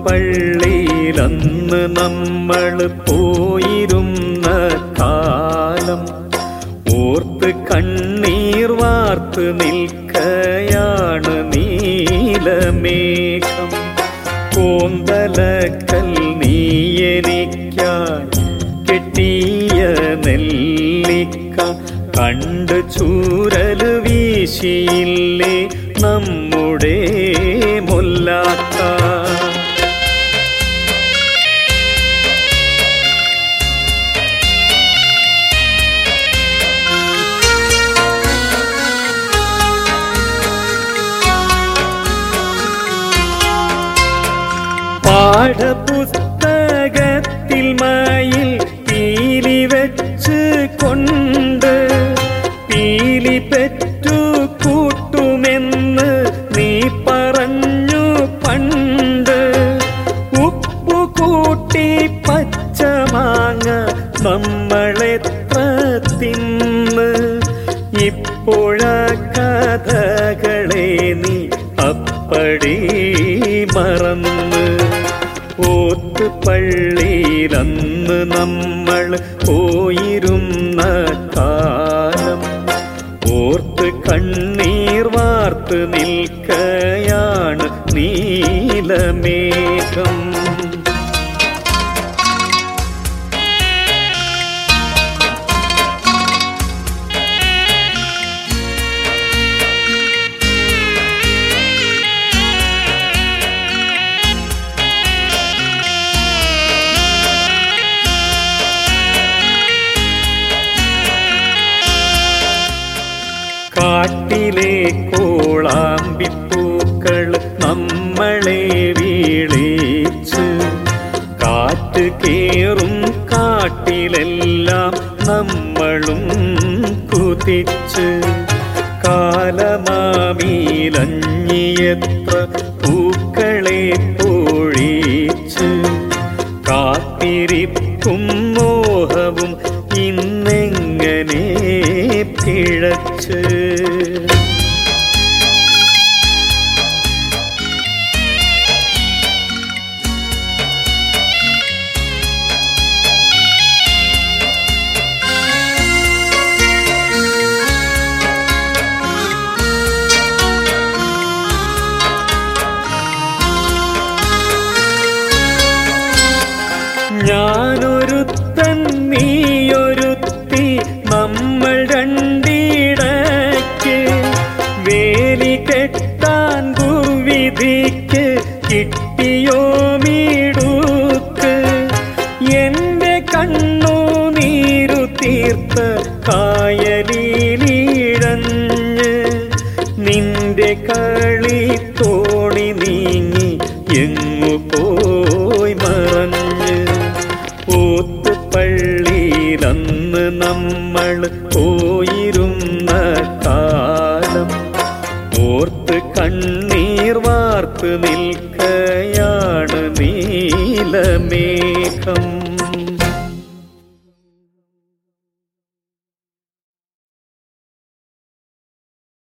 പള്ളിയിലന്ന് നമ്മൾ പോയിരുന്ന കാലം ഓർത്ത് കണ്ണീർ വാർത്ത് നിൽക്കയാണ് നീലമേഘം. കോന്തലക്കൽ നീ എനിക്കായി കെട്ടിയ നെല്ലിക്ക കണ്ട് ചൂരൽ വീശിയില്ലേ നമ്മുടെ മുല്ലാക്ക. പാഠപുസ്തകത്തിൽ മയിൽ പീലി വെച്ച് കൊണ്ട് പീലി പെറ്റു കൂട്ടുമെന്ന് നീ പറഞ്ഞു പണ്ട്. ഉപ്പു കൂട്ടി പച്ചമാങ്ങ നമ്മളെത്ര തിന്ന്. ഇപ്പോഴാ കഥകളെ നീ അപ്പടി മറന്ന്. ഓത്ത് പള്ളിയിലന്ന് നമ്മൾ പോയിരുന്ന കാലം ഓർത്ത് കണ്ണീർ വാർത്ത് നിൽക്കയാണ് നീലമേഘം. കാട്ടിലെ കോളാമ്പിപ്പൂക്കൾ നമ്മളെ വീളിച്ച് കാറ്റ് കേറും കാട്ടിലെല്ലാം നമ്മളും കുതിച്ച്. കാലമാമീലഞ്ഞിയെത്ര പൂക്കളെ പൊഴിച്ച് കാത്തിരിപ്പും മോഹവും ഇന്നെങ്ങനെ പിഴച്ച്. ഞാനൊരുത്തൻ നീയൊരുത്തി നമ്മൾ രണ്ടിടയ്ക്ക് വേലി കെട്ടാൻ ദുർവിധിക്ക് കിട്ടിയോ മീടുക്ക്. എന്റെ കണ്ണു നീരു തീർത്ത കായലിലിഴഞ്ഞ് നിന്റെ കളി തോണി നീങ്ങി എങ്ങു പോയി മറഞ്ഞ്. ഓത്ത് പള്ളിയിലന്ന് നമ്മൾ പോയിരുന്ന കാലം ഓർത്ത് കണ്ണീർ വാർത്ത് നിൽക്കയാണ് നീലമേ